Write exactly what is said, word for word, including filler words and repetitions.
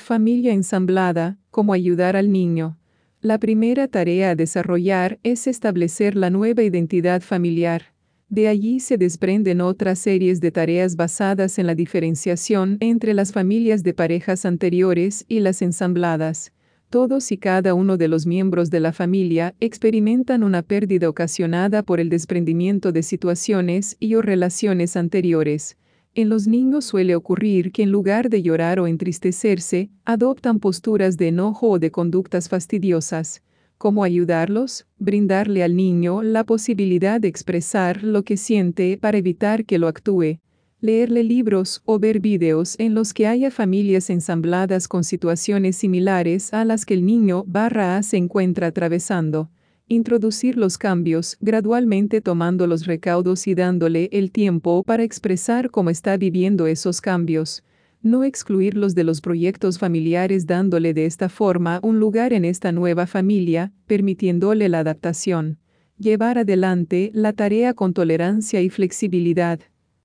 Familia ensamblada, cómo ayudar al niño. La primera tarea a desarrollar es establecer la nueva identidad familiar. De allí se desprenden otras series de tareas basadas en la diferenciación entre las familias de parejas anteriores y las ensambladas. Todos y cada uno de los miembros de la familia experimentan una pérdida ocasionada por el desprendimiento de situaciones y o relaciones anteriores. En los niños suele ocurrir que en lugar de llorar o entristecerse, adoptan posturas de enojo o de conductas fastidiosas. ¿Cómo ayudarlos? Brindarle al niño la posibilidad de expresar lo que siente para evitar que lo actúe. Leerle libros o ver videos en los que haya familias ensambladas con situaciones similares a las que el niño barra A se encuentra atravesando. Introducir los cambios, gradualmente tomando los recaudos y dándole el tiempo para expresar cómo está viviendo esos cambios. No excluirlos de los proyectos familiares dándole de esta forma un lugar en esta nueva familia, permitiéndole la adaptación. Llevar adelante la tarea con tolerancia y flexibilidad.